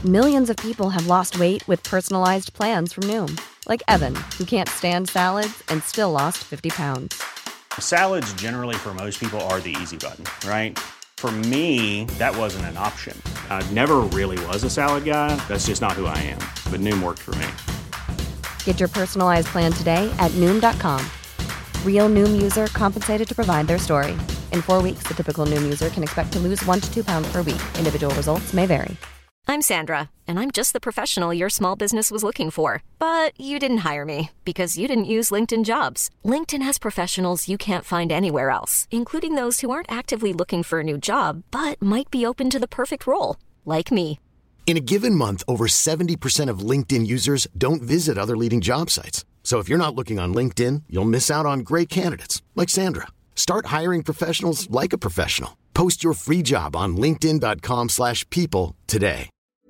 Millions of people have lost weight with personalized plans from Noom. Like Evan, who can't stand salads and still lost 50 pounds. Salads generally for most people are the easy button, right? For me, that wasn't an option. I never really was a salad guy. That's just not who I am. But Noom worked for me. Get your personalized plan today at Noom.com. Real Noom user compensated to provide their story. In 4 weeks, the typical Noom user can expect to lose 1 to 2 pounds per week. Individual results may vary. I'm Sandra, and I'm just the professional your small business was looking for. But you didn't hire me because you didn't use LinkedIn Jobs. LinkedIn has professionals you can't find anywhere else, including those who aren't actively looking for a new job, but might be open to the perfect role, like me. In a given month, over 70% of LinkedIn users don't visit other leading job sites. So if you're not looking on LinkedIn, you'll miss out on great candidates like Sandra. Start hiring professionals like a professional. Post your free job on linkedin.com/people today.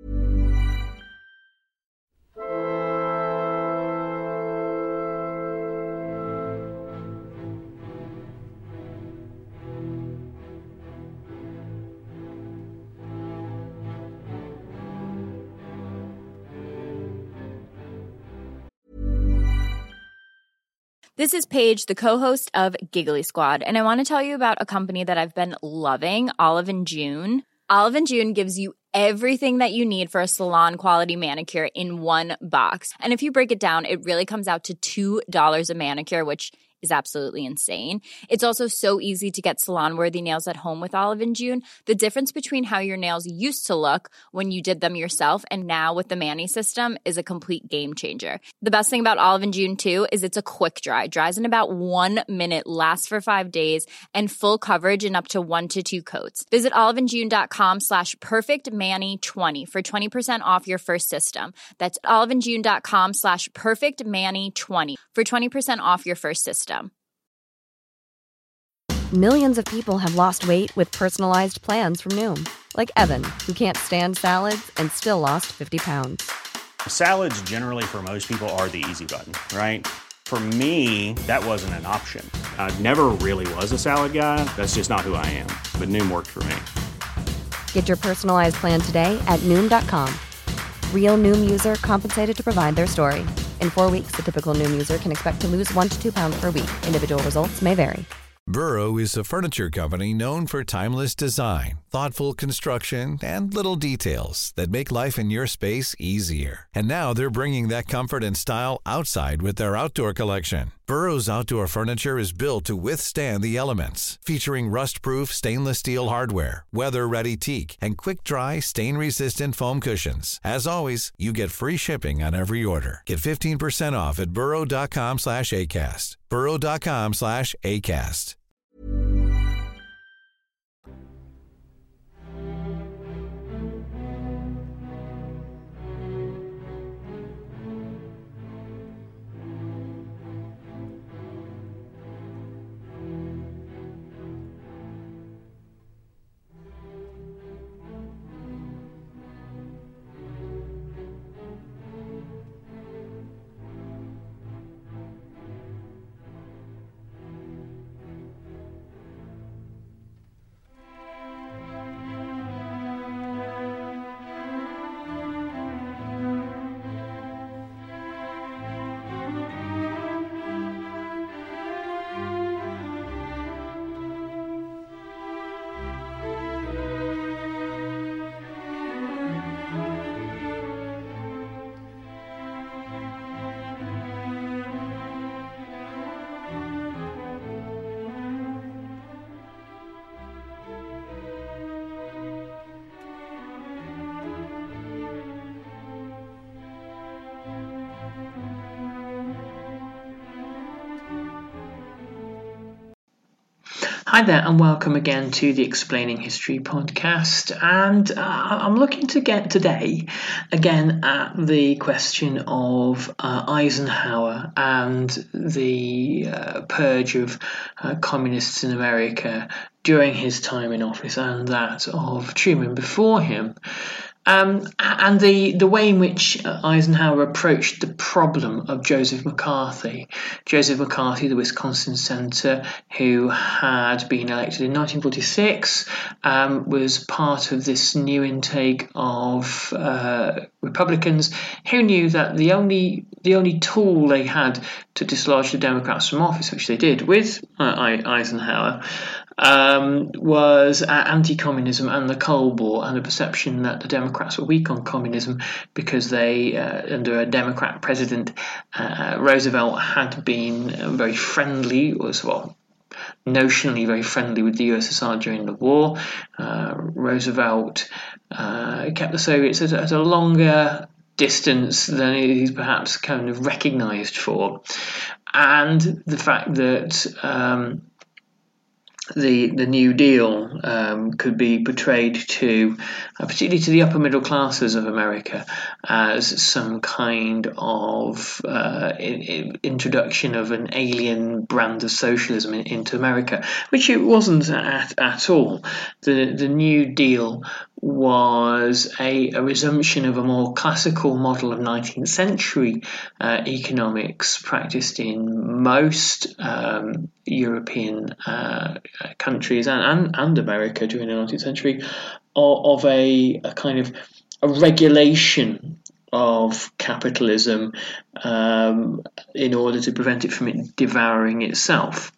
This is Paige, the co-host of Giggly Squad, and I want to tell you about a company that I've been loving, Olive & June. Olive & June gives you everything that you need for a salon-quality manicure in one box. And if you break it down, it really comes out to $2 a manicure, which is absolutely insane. It's also so easy to get salon-worthy nails at home with Olive & June. The difference between how your nails used to look when you did them yourself and now with the Mani system is a complete game changer. The best thing about Olive & June, too, is it's a quick dry. Dries in about 1 minute, lasts for 5 days, and full coverage in up to 1 to 2 coats. Visit oliveandjune.com/perfectmani20 for 20% off your first system. That's oliveandjune.com/perfectmani20 for 20% off your first system. Millions of people have lost weight with personalized plans from Noom. Like Evan, who can't stand salads and still lost 50 pounds. Salads generally for most people are the easy button, right? For me, that wasn't an option. I never really was a salad guy. That's just not who I am. But Noom worked for me. Get your personalized plan today at Noom.com. Real Noom user compensated to provide their story. In 4 weeks, the typical Noom user can expect to lose 1 to 2 pounds per week. Individual results may vary. Burrow is a furniture company known for timeless design, thoughtful construction, and little details that make life in your space easier. And now they're bringing that comfort and style outside with their outdoor collection. Burrow's outdoor furniture is built to withstand the elements, featuring rust-proof stainless steel hardware, weather-ready teak, and quick-dry, stain-resistant foam cushions. As always, you get free shipping on every order. Get 15% off at burrow.com/ACAST. burrow.com/ACAST. Hi there, and welcome again to the Explaining History podcast. And I'm looking to get today again at the question of Eisenhower and the purge of communists in America during his time in office and that of Truman before him. And the way in which Eisenhower approached the problem of Joseph McCarthy. Joseph McCarthy, the Wisconsin senator who had been elected in 1946, was part of this new intake of Republicans who knew that the only tool they had to dislodge the Democrats from office, which they did with Eisenhower, was anti-communism and the Cold War, and the perception that the Democrats were weak on communism because they, under a Democrat president, Roosevelt had been very friendly, notionally very friendly with the USSR during the war. Roosevelt kept the Soviets at a longer distance than he's perhaps kind of recognised for, and the fact that the New Deal could be portrayed to, particularly to the upper middle classes of America, as some kind of introduction of an alien brand of socialism into America, which it wasn't at all. The New Deal was a resumption of a more classical model of 19th century economics practiced in most European countries and America during the 19th century, of a kind of a regulation of capitalism in order to prevent it from devouring itself.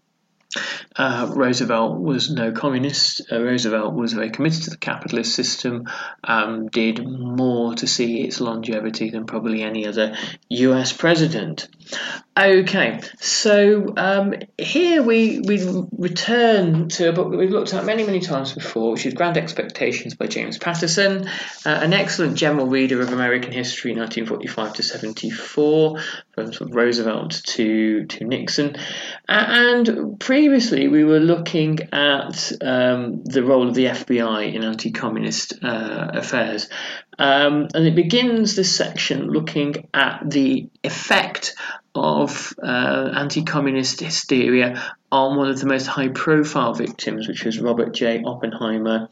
Roosevelt was no communist. Roosevelt was very committed to the capitalist system, did more to see its longevity than probably any other US president. Okay, so here we return to a book that we've looked at many times before, which is Grand Expectations by James Patterson, an excellent general reader of American history, 1945 to 74, from Roosevelt to Nixon. And previously we were looking at the role of the FBI in anti-communist affairs. And it begins this section looking at the effect of anti-communist hysteria on one of the most high-profile victims, which was Robert J. Oppenheimer,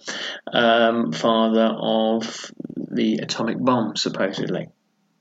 father of the atomic bomb, supposedly.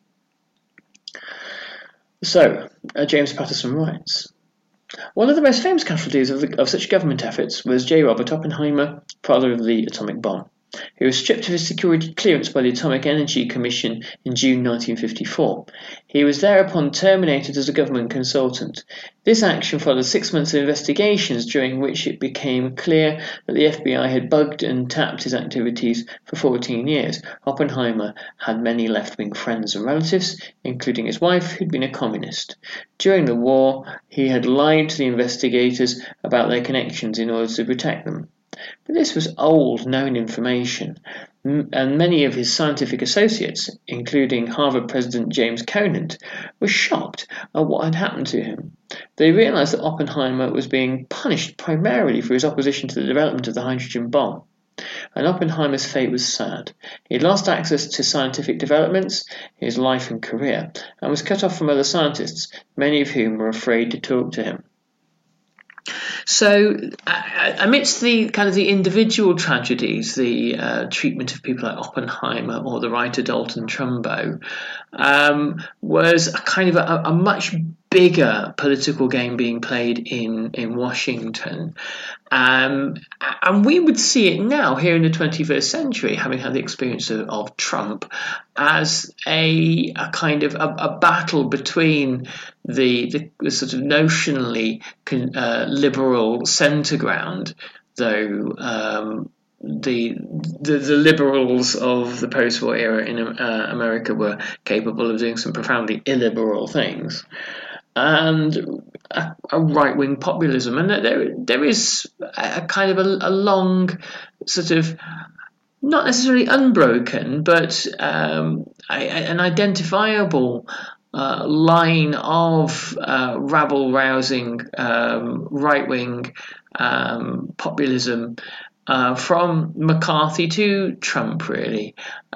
So, James Patterson writes, one of the most famous casualties of such government efforts was J. Robert Oppenheimer, father of the atomic bomb. He was stripped of his security clearance by the Atomic Energy Commission in June 1954. He was thereupon terminated as a government consultant. This action followed 6 months of investigations during which it became clear that the FBI had bugged and tapped his activities for 14 years. Oppenheimer had many left-wing friends and relatives, including his wife, who'd been a communist. During the war, he had lied to the investigators about their connections in order to protect them. But this was old, known information, and many of his scientific associates, including Harvard President James Conant, were shocked at what had happened to him. They realized that Oppenheimer was being punished primarily for his opposition to the development of the hydrogen bomb. And Oppenheimer's fate was sad. He had lost access to scientific developments, his life and career, and was cut off from other scientists, many of whom were afraid to talk to him. So, amidst the kind of the individual tragedies, the treatment of people like Oppenheimer or the writer Dalton Trumbo, was a kind of a much bigger political game being played in Washington. And we would see it now here in the 21st century, having had the experience of Trump, as a kind of a battle between the sort of notionally liberal centre ground, though the liberals of the post-war era in America were capable of doing some profoundly illiberal things, and a right-wing populism. And there is a kind of a long sort of, not necessarily unbroken, but an identifiable line of rabble-rousing right-wing populism from McCarthy to Trump, really,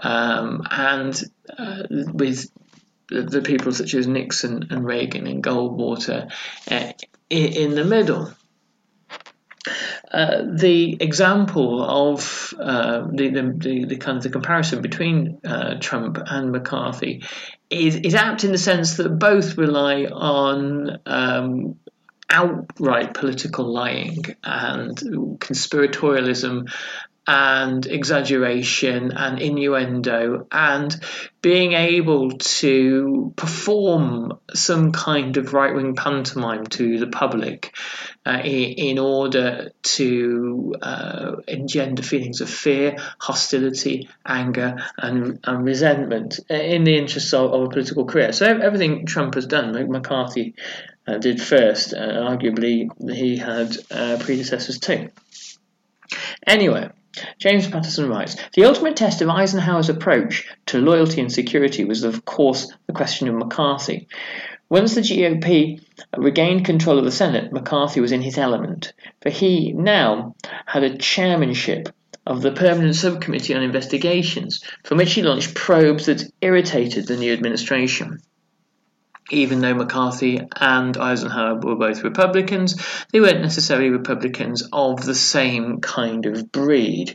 and with the people such as Nixon and Reagan and Goldwater in the middle. the example of the kind of the comparison between Trump and McCarthy is apt in the sense that both rely on outright political lying and conspiratorialism and exaggeration and innuendo, and being able to perform some kind of right-wing pantomime to the public in order to engender feelings of fear, hostility, anger, and resentment in the interests of a political career. So everything Trump has done, McCarthy did first, arguably he had predecessors too. Anyway, James Patterson writes, the ultimate test of Eisenhower's approach to loyalty and security was, of course, the question of McCarthy. Once the GOP regained control of the Senate, McCarthy was in his element, for he now had a chairmanship of the Permanent Subcommittee on Investigations, from which he launched probes that irritated the new administration. Even though McCarthy and Eisenhower were both Republicans, they weren't necessarily Republicans of the same kind of breed.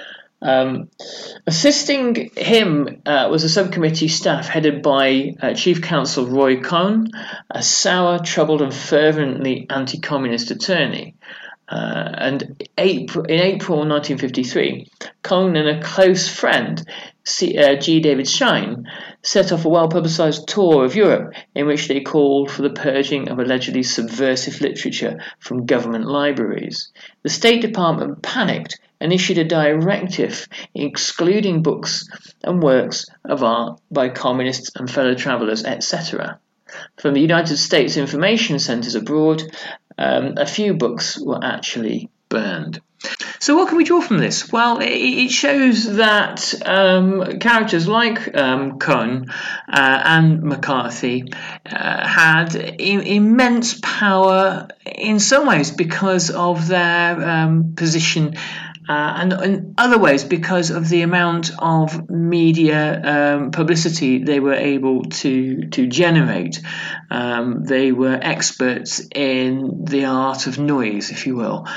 Assisting him was a subcommittee staff headed by Chief Counsel Roy Cohn, a sour, troubled and fervently anti-communist attorney. And in April 1953, Cohn and a close friend, G. David Schein, set off a well-publicised tour of Europe in which they called for the purging of allegedly subversive literature from government libraries. The State Department panicked and issued a directive excluding books and works of art by communists and fellow travellers, etc. From the United States information centres abroad, a few books were actually burned. So what can we draw from this? Well, it shows that characters like Cohn and McCarthy had immense power in some ways because of their position, and in other ways because of the amount of media publicity they were able to generate. They were experts in the art of noise, if you will.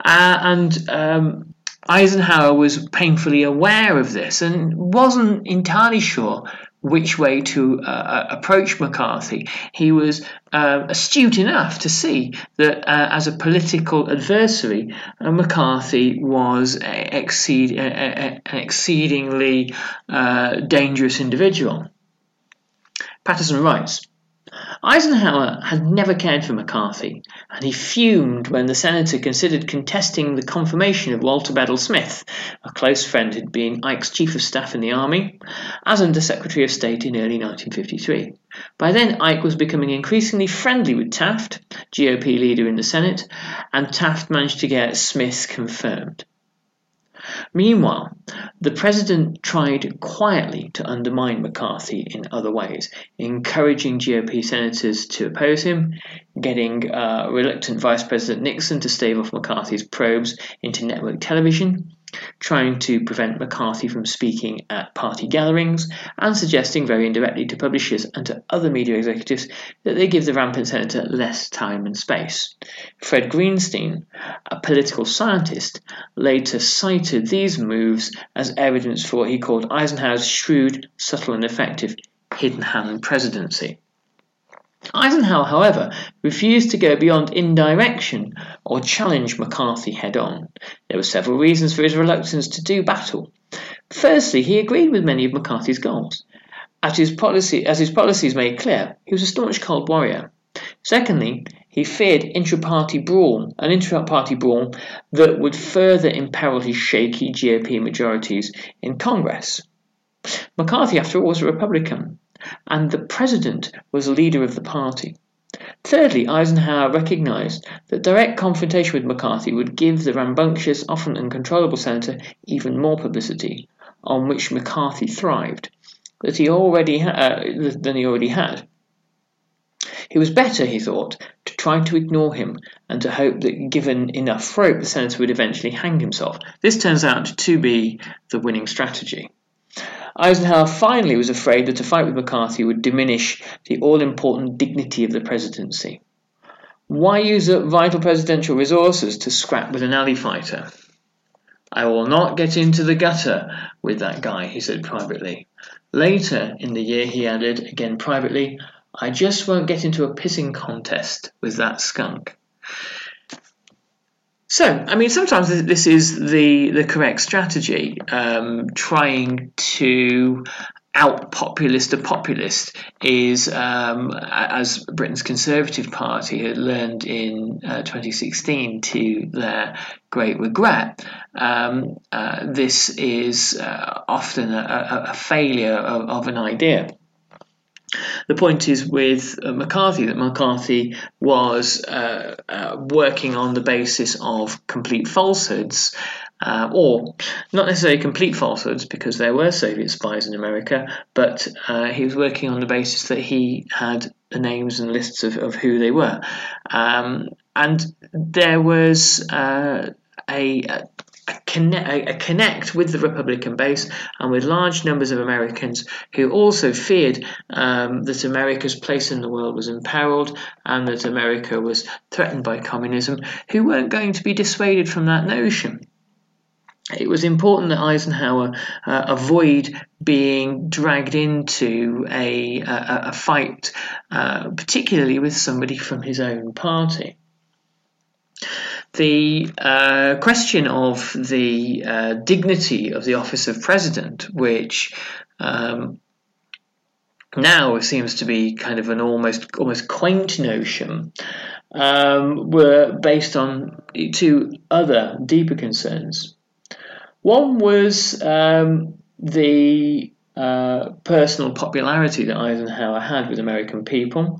Eisenhower was painfully aware of this and wasn't entirely sure which way to approach McCarthy. He was astute enough to see that as a political adversary, McCarthy was an exceedingly dangerous individual. Patterson writes, Eisenhower had never cared for McCarthy, and he fumed when the senator considered contesting the confirmation of Walter Bedell Smith, a close friend who'd been Ike's chief of staff in the army, as Under Secretary of State in early 1953. By then, Ike was becoming increasingly friendly with Taft, GOP leader in the Senate, and Taft managed to get Smith confirmed. Meanwhile, the president tried quietly to undermine McCarthy in other ways, encouraging GOP senators to oppose him, getting reluctant Vice President Nixon to stave off McCarthy's probes into network television, trying to prevent McCarthy from speaking at party gatherings, and suggesting very indirectly to publishers and to other media executives that they give the rampant senator less time and space. Fred Greenstein, a political scientist, later cited these moves as evidence for what he called Eisenhower's shrewd, subtle and effective hidden hand presidency. Eisenhower, however, refused to go beyond indirection or challenge McCarthy head-on. There were several reasons for his reluctance to do battle. Firstly, he agreed with many of McCarthy's goals. As his policies made clear, he was a staunch Cold Warrior. Secondly, he feared an intra-party brawl that would further imperil his shaky GOP majorities in Congress. McCarthy, after all, was a Republican, and the president was the leader of the party. Thirdly, Eisenhower recognized that direct confrontation with McCarthy would give the rambunctious, often uncontrollable senator even more publicity, on which McCarthy thrived, than he already had. It was better, he thought, to try to ignore him and to hope that given enough rope, the senator would eventually hang himself. This turns out to be the winning strategy. Eisenhower finally was afraid that a fight with McCarthy would diminish the all-important dignity of the presidency. Why use up vital presidential resources to scrap with an alley fighter? I will not get into the gutter with that guy, he said privately. Later in the year, he added, again privately, I just won't get into a pissing contest with that skunk. So, I mean, sometimes this is the correct strategy, trying to out-populist a populist is, as Britain's Conservative Party had learned in 2016 to their great regret, this is often a failure of an idea. The point is with McCarthy that McCarthy was working on the basis of complete falsehoods, or not necessarily complete falsehoods because there were Soviet spies in America, but he was working on the basis that he had the names and lists of who they were. And there was a connect with the Republican base and with large numbers of Americans who also feared that America's place in the world was imperiled and that America was threatened by communism, who weren't going to be dissuaded from that notion. It was important that Eisenhower avoid being dragged into a fight, particularly with somebody from his own party. The question of the dignity of the office of president, which now seems to be kind of an almost quaint notion, were based on two other deeper concerns. One was the personal popularity that Eisenhower had with American people,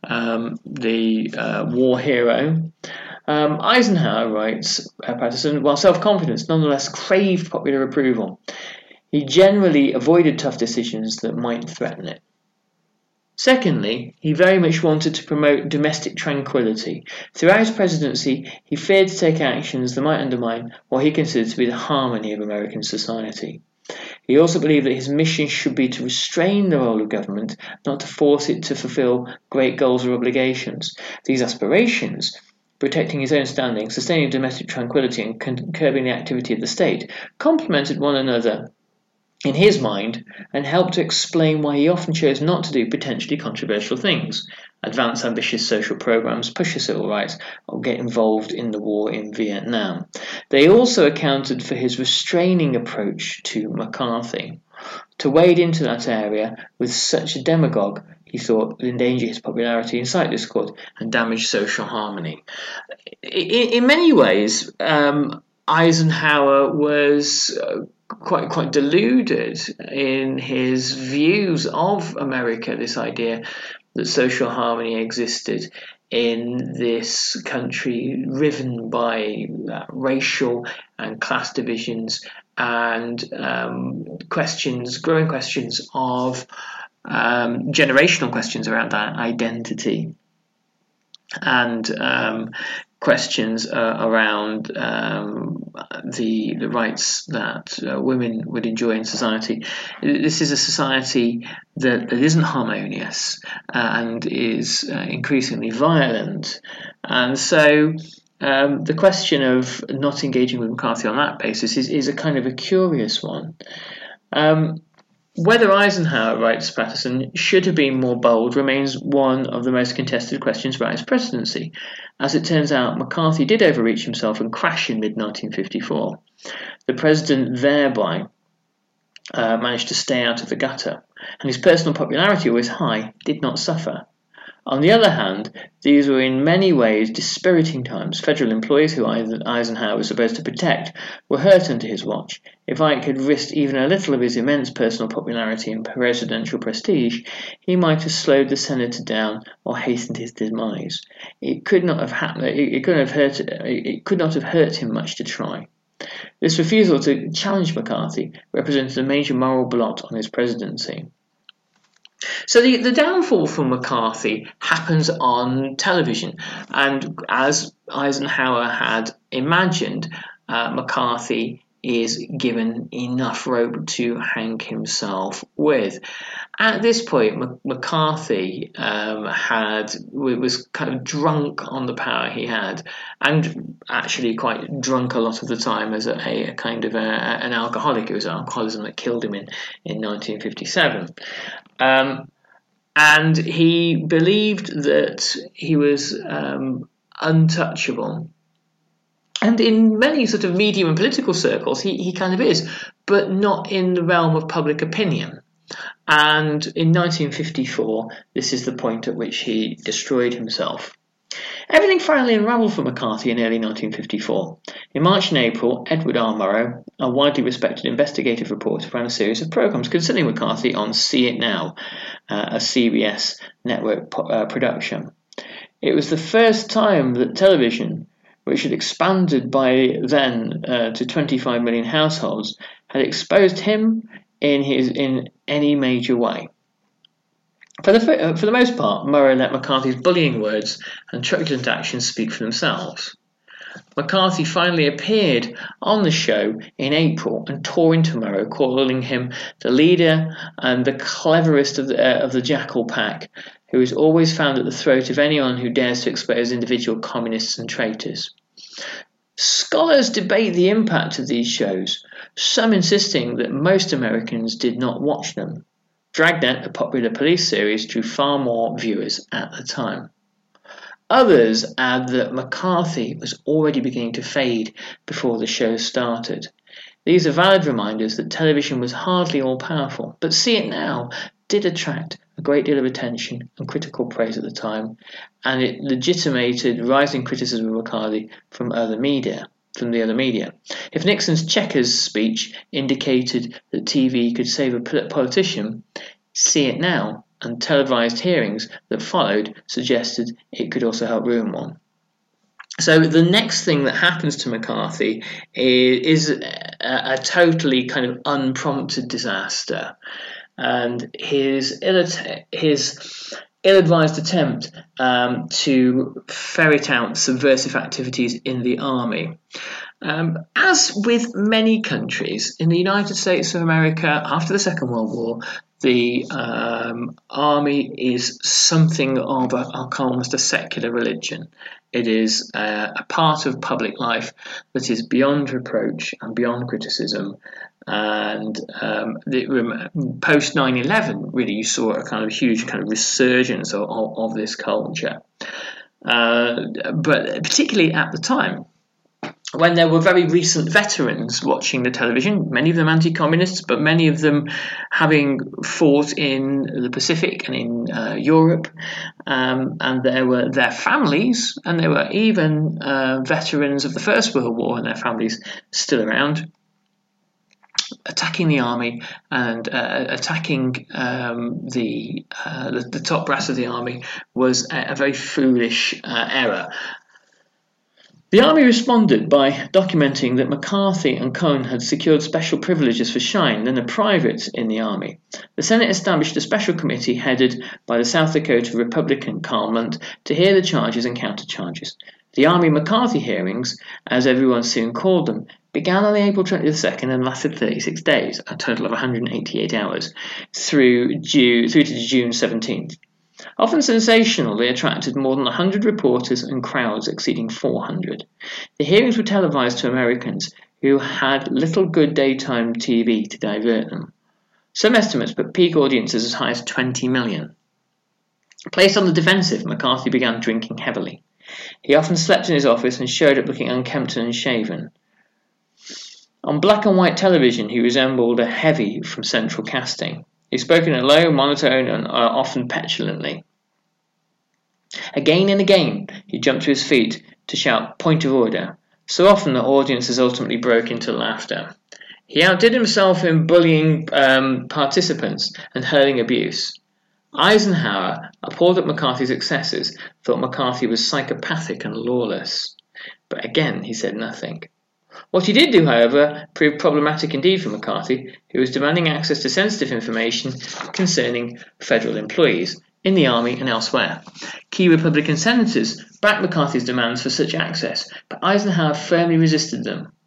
the war hero. Eisenhower, writes Patterson, while self-confident, nonetheless craved popular approval. He generally avoided tough decisions that might threaten it. Secondly, he very much wanted to promote domestic tranquility. Throughout his presidency, he feared to take actions that might undermine what he considered to be the harmony of American society. He also believed that his mission should be to restrain the role of government, not to force it to fulfill great goals or obligations. These aspirations, protecting his own standing, sustaining domestic tranquility, and curbing the activity of the state, complemented one another in his mind and helped to explain why he often chose not to do potentially controversial things, advance ambitious social programs, push for civil rights, or get involved in the war in Vietnam. They also accounted for his restraining approach to McCarthy. To wade into that area with such a demagogue, he thought, would endanger his popularity, incite discord, and damage social harmony. In many ways, Eisenhower was quite deluded in his views of America, this idea that social harmony existed in this country riven by racial and class divisions and growing questions of generational questions around that identity and questions around the rights that women would enjoy in society. This is a society that isn't harmonious and is increasingly violent. And so the question of not engaging with McCarthy on that basis is a kind of a curious one. Whether Eisenhower, writes Patterson, should have been more bold remains one of the most contested questions about his presidency. As it turns out, McCarthy did overreach himself and crash in mid-1954. The president thereby managed to stay out of the gutter, and his personal popularity, always high, did not suffer. On the other hand, these were in many ways dispiriting times. Federal employees who Eisenhower was supposed to protect were hurt under his watch. If Ike had risked even a little of his immense personal popularity and presidential prestige, he might have slowed the senator down or hastened his demise. It could not have happened. It could not have hurt him much to try. This refusal to challenge McCarthy represented a major moral blot on his presidency. So the downfall for McCarthy happens on television, and as Eisenhower had imagined, McCarthy is given enough rope to hang himself with. At this point, McCarthy was kind of drunk on the power he had, and actually quite drunk a lot of the time as a kind of an alcoholic. It was alcoholism that killed him in 1957. And he believed that he was untouchable. And in many sort of media and political circles, he kind of is, but not in the realm of public opinion. And in 1954, this is the point at which he destroyed himself. Everything finally unravelled for McCarthy in early 1954. In March and April, Edward R. Murrow, a widely respected investigative reporter, ran a series of programmes concerning McCarthy on See It Now, a CBS network production. It was the first time that television, which had expanded by then to 25 million households, had exposed him in any major way. For the most part, Murrow let McCarthy's bullying words and truculent actions speak for themselves. McCarthy finally appeared on the show in April and tore into Murrow, calling him the leader and the cleverest of the Jackal Pack, who is always found at the throat of anyone who dares to expose individual communists and traitors. Scholars debate the impact of these shows, some insisting that most Americans did not watch them. Dragnet, a popular police series, drew far more viewers at the time. Others add that McCarthy was already beginning to fade before the show started. These are valid reminders that television was hardly all-powerful, but See It Now did attract a great deal of attention and critical praise at the time, and it legitimated rising criticism of McCarthy from the other media. If Nixon's Chequers speech indicated that TV could save a politician, See It Now and televised hearings that followed suggested it could also help ruin one. So the next thing that happens to McCarthy is a totally kind of unprompted disaster, and his ill-advised attempt to ferret out subversive activities in the army. As with many countries, in the United States of America, after the Second World War, the army is something of almost a secular religion. It is a part of public life that is beyond reproach and beyond criticism. And post 9/11, really, you saw a kind of huge kind of resurgence of this culture. But particularly at the time, when there were very recent veterans watching the television, many of them anti-communists, but many of them having fought in the Pacific and in Europe, and there were their families, and there were even veterans of the First World War and their families still around, attacking the army and attacking the top brass of the army was a very foolish error. The army responded by documenting that McCarthy and Cohn had secured special privileges for Schein than a private in the army. The Senate established a special committee headed by the South Dakota Republican Carl Munt to hear the charges and countercharges. The Army McCarthy hearings, as everyone soon called them, began on April 22nd and lasted 36 days, a total of 188 hours, through to June 17th. Often sensational, they attracted more than 100 reporters and crowds exceeding 400. The hearings were televised to Americans who had little good daytime TV to divert them. Some estimates put peak audiences as high as 20 million. Placed on the defensive, McCarthy began drinking heavily. He often slept in his office and showed up looking unkempt and unshaven. On black and white television, he resembled a heavy from Central Casting. He spoke in a low monotone and often petulantly. Again and again, he jumped to his feet to shout "point of order," so often that audiences ultimately broke into laughter. He outdid himself in bullying participants and hurling abuse. Eisenhower, appalled at McCarthy's excesses, thought McCarthy was psychopathic and lawless. But again, he said nothing. What he did do, however, proved problematic indeed for McCarthy, who was demanding access to sensitive information concerning federal employees in the army and elsewhere. Key Republican senators backed McCarthy's demands for such access, but Eisenhower firmly resisted them.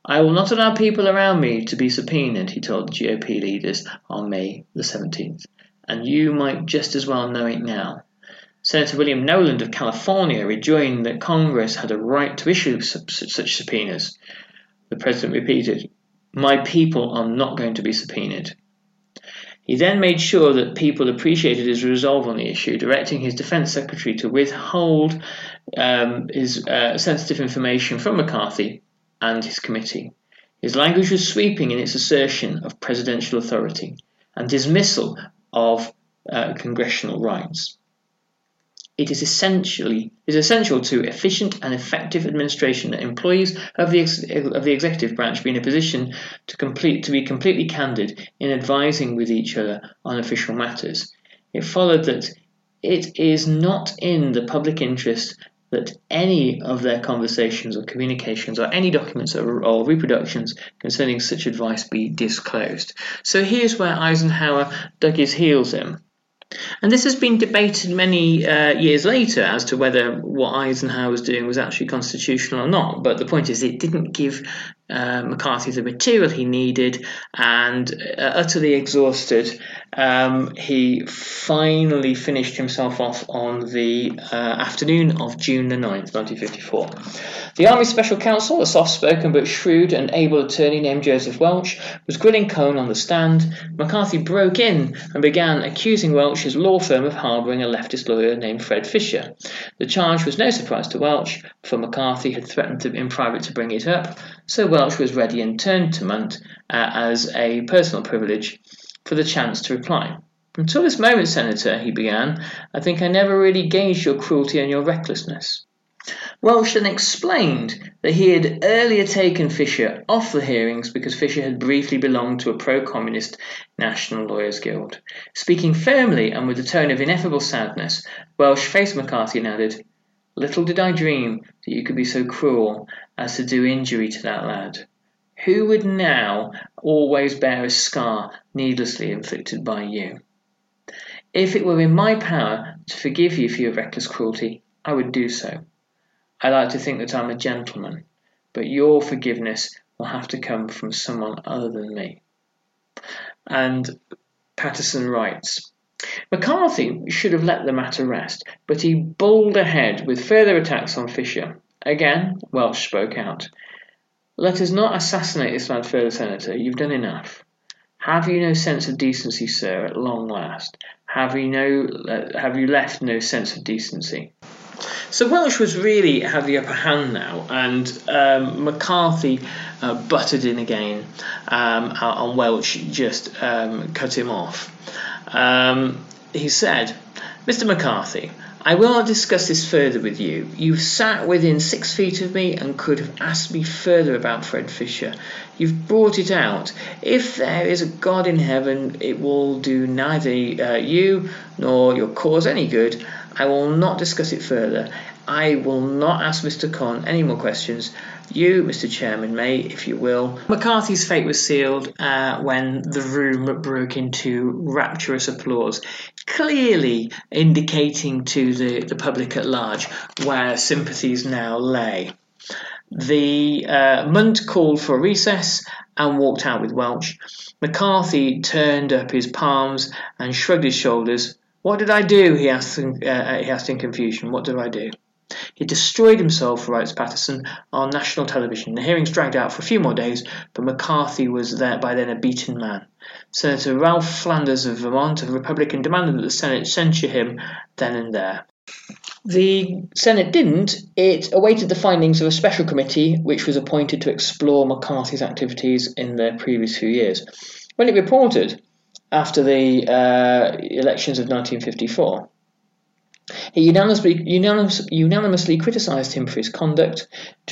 I will not allow people around me to be subpoenaed, he told the GOP leaders on May the 17th, and you might just as well know it now. Senator William Noland of California rejoined that Congress had a right to issue such subpoenas. The president repeated, "My people are not going to be subpoenaed." He then made sure that people appreciated his resolve on the issue, directing his defense secretary to withhold his sensitive information from McCarthy and his committee. His language was sweeping in its assertion of presidential authority and dismissal of congressional rights. It is essential to efficient and effective administration that employees of the executive branch be in a position to be completely candid in advising with each other on official matters. It followed that it is not in the public interest that any of their conversations or communications or any documents or reproductions concerning such advice be disclosed. So here's where Eisenhower dug his heels in. And this has been debated many years later as to whether what Eisenhower was doing was actually constitutional or not. But the point is, it didn't give McCarthy the material he needed, and utterly exhausted, he finally finished himself off on the afternoon of June the 9th, 1954. The Army Special Counsel, a soft-spoken but shrewd and able attorney named Joseph Welch, was grilling Cohn on the stand. McCarthy broke in and began accusing Welch's law firm of harbouring a leftist lawyer named Fred Fisher. The charge was no surprise to Welch, for McCarthy had threatened in private to bring it up, so Welch was ready and turned to Munt as a personal privilege for the chance to reply. "Until this moment, Senator," he began, "I think I never really gauged your cruelty and your recklessness." Welch then explained that he had earlier taken Fisher off the hearings because Fisher had briefly belonged to a pro-communist National Lawyers Guild. Speaking firmly and with a tone of ineffable sadness, Welch faced McCarthy and added, "Little did I dream that you could be so cruel as to do injury to that lad. Who would now always bear a scar needlessly inflicted by you? If it were in my power to forgive you for your reckless cruelty, I would do so. I like to think that I'm a gentleman, but your forgiveness will have to come from someone other than me." And Patterson writes, McCarthy should have let the matter rest, but he bowled ahead with further attacks on Fisher. Again, Welch spoke out. "Let us not assassinate this lad further, Senator. You've done enough. Have you no sense of decency, sir, at long last? Have you left no sense of decency?" So Welch was really had the upper hand now, and McCarthy butted in again, and Welch just cut him off. He said, "Mr. McCarthy, I will not discuss this further with you. You've sat within 6 feet of me and could have asked me further about Fred Fisher. You've brought it out. If there is a God in heaven, it will do neither you nor your cause any good. I will not discuss it further. I will not ask Mr. Cohn any more questions. You, Mr. Chairman, may, if you will." McCarthy's fate was sealed when the room broke into rapturous applause, clearly indicating to the public at large where sympathies now lay. The Munt called for a recess and walked out with Welch. McCarthy turned up his palms and shrugged his shoulders. "What did I do?" he asked in confusion. "What did I do?" "He destroyed himself," writes Patterson, "on national television. The hearings dragged out for a few more days, but McCarthy was by then a beaten man. Senator Ralph Flanders of Vermont, a Republican, demanded that the Senate censure him then and there. The Senate didn't. It awaited the findings of a special committee which was appointed to explore McCarthy's activities in the previous few years. When it reported, after the elections of 1954, he unanimously criticised him for his conduct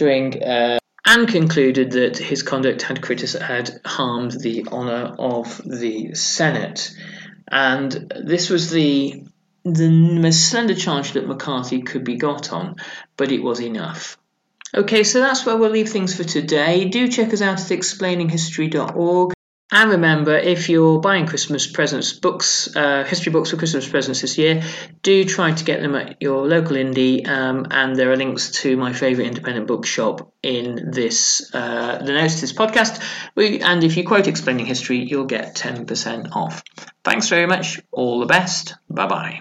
and concluded that his conduct had harmed the honour of the Senate. And this was the most slender charge that McCarthy could be got on, but it was enough. Okay, so that's where we'll leave things for today. Do check us out at explaininghistory.org. And remember, if you're buying Christmas presents, history books for Christmas presents this year, do try to get them at your local indie, and there are links to my favourite independent bookshop in this the notes to this podcast. And if you quote Explaining History, you'll get 10% off. Thanks very much. All the best. Bye-bye.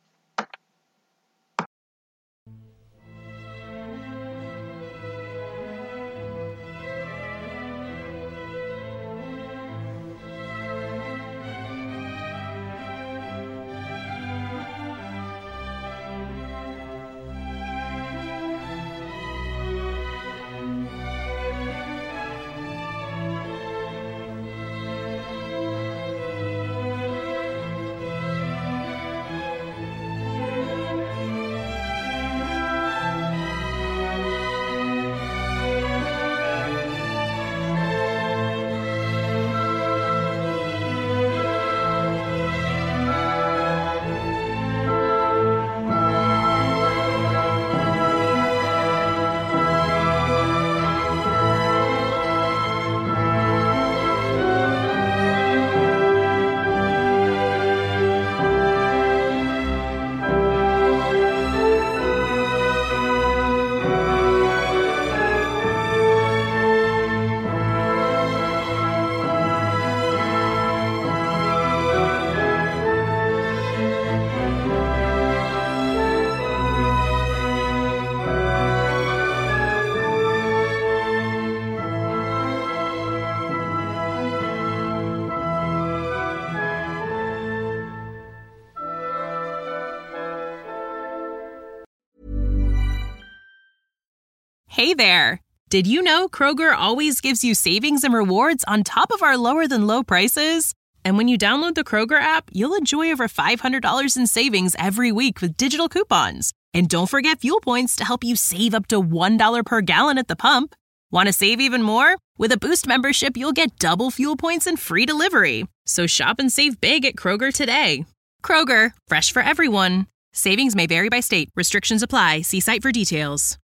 Hey there! Did you know Kroger always gives you savings and rewards on top of our lower-than-low prices? And when you download the Kroger app, you'll enjoy over $500 in savings every week with digital coupons. And don't forget fuel points to help you save up to $1 per gallon at the pump. Want to save even more? With a Boost membership, you'll get double fuel points and free delivery. So shop and save big at Kroger today. Kroger, fresh for everyone. Savings may vary by state. Restrictions apply. See site for details.